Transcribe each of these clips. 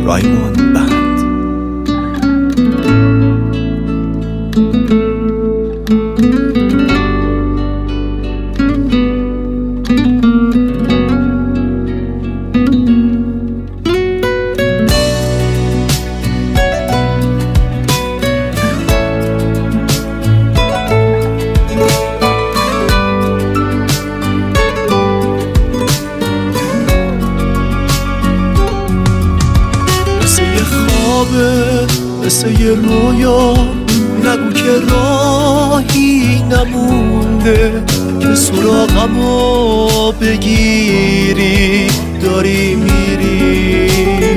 رایمون بند. مثل یه رویا نگو که راهی نمونده که سراغمو بگیری داری میری.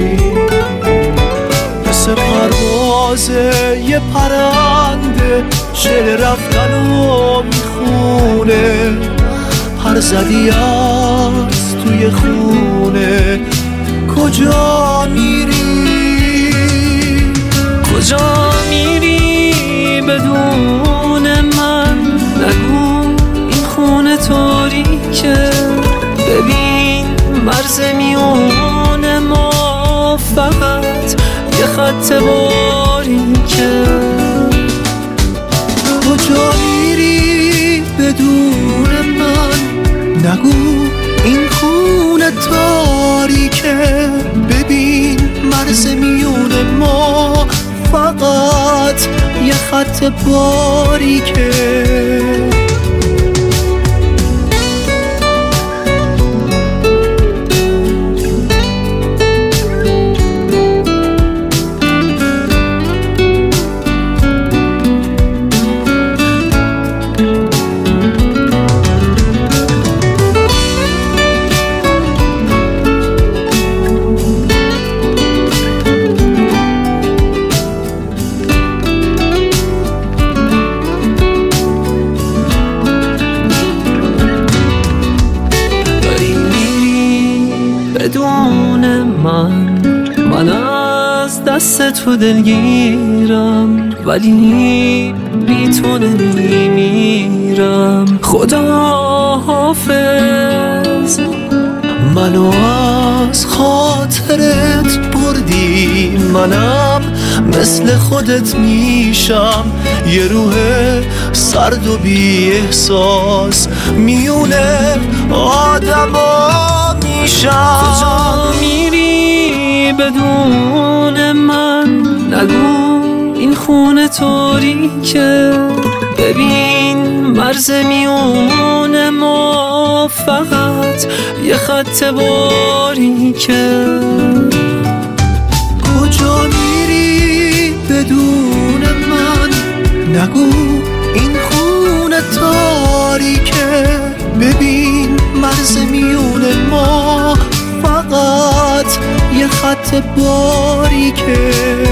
مثل پرواز یه پرنده شعر رفتنو میخونه، پر زدی از توی خونه. کجا میری؟ کجا میری بدون من؟ نگو این خونه تاریکه، ببین مرز میون ما فقط یه خط باریکه. کجا میری بدون من؟ نگو این خونه تاریکه، ببین مرز میون ما فقط یه خط باریکه. بدون من از دست تو دلگیرم، ولی بی تو نمیمیرم. خدا حافظ. منو از خاطرت بردی، منم مثل خودت میشم. یه روح سرد و بی احساس میونه آدما میشم. کجا میری بدون من؟ نگو این خونه تاریکه، ببین مرز میون ما فقط یه خط باریکه. کجا میری بدون من؟ نگو این خونه تاریکه، ببین مرز میون ما فقط یه خط باریکه.